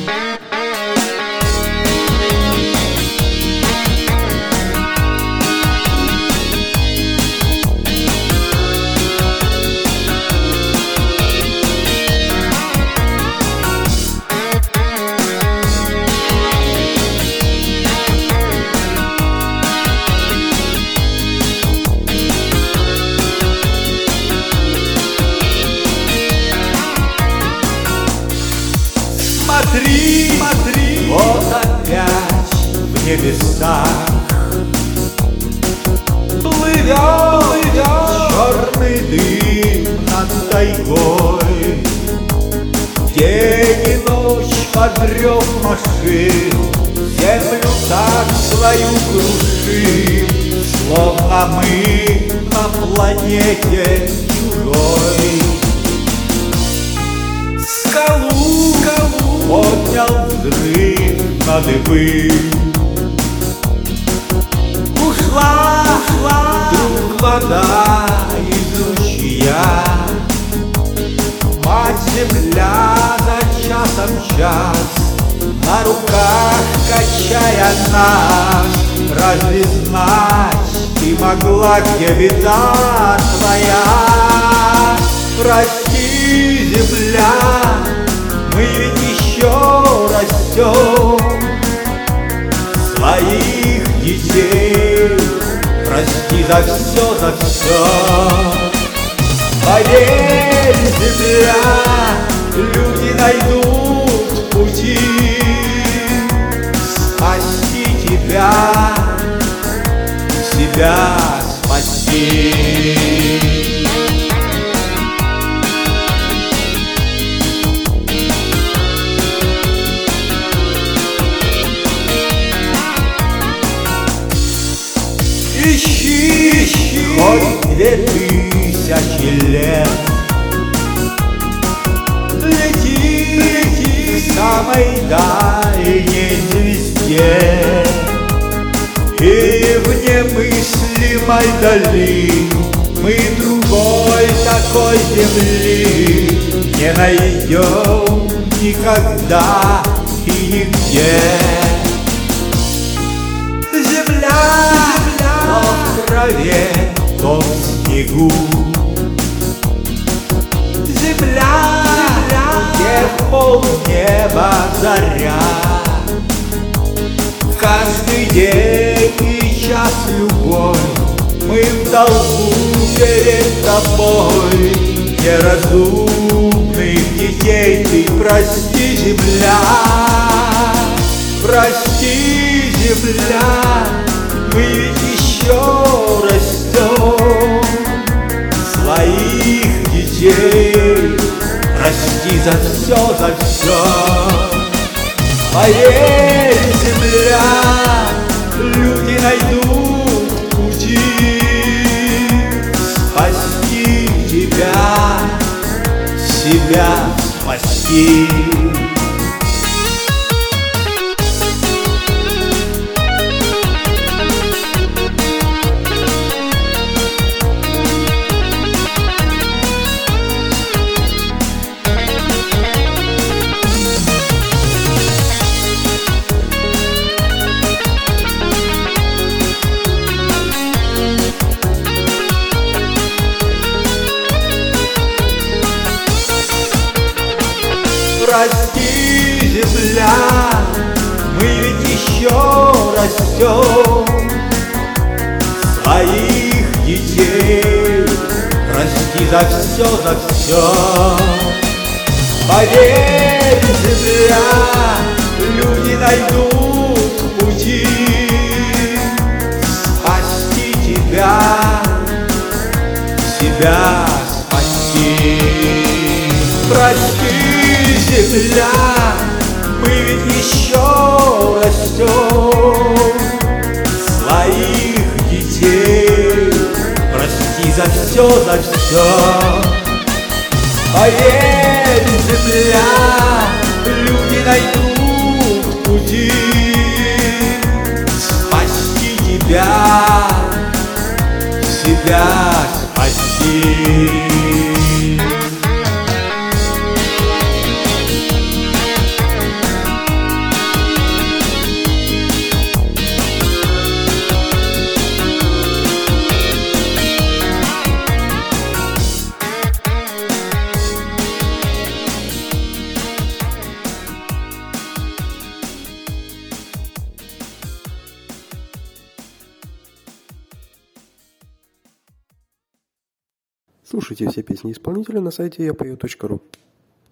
Смотри, смотри, вот опять в небесах плывет черный дым над тайгой. День и ночь под рев машин землю так свою крушим, словно мы на планете чужой. Скалу поднял взрыв на дыбы. Ушла вдруг вода из ручья. Мать земля за часом час на руках качая нас. Разве знать ты могла, где беда твоя? Прости, земля, мы ведь еще растем. Своих детей прости за все, за все. Поверь, земля, люди найдут пути спасти тебя, себя спасти. Ищи хоть 2000 лет, лети к самой дальней звезде, и в немыслимой дали мы другой такой земли не найдем никогда и нигде. То в траве, то в снегу. Земля, где полнеба заря. Каждый день и час любовь мы в долгу перед тобой. Неразумных детей ты прости, земля. Прости, земля, мы ведь еще растем. Своих детей прости за все, за все. Поверь, земля, люди найдут пути спасти тебя, себя спасти. Прости, земля, мы ведь еще растем. Своих детей прости за все, за все. Поверь, земля, люди найдут пути спасти тебя, себя спасти. Прости, земля, мы ведь еще растем. Своих детей прости за все, за все. Поверь, земля, люди найдут пути спасти тебя, себя спасти. Слушайте все песни исполнителя на сайте yapою.ru.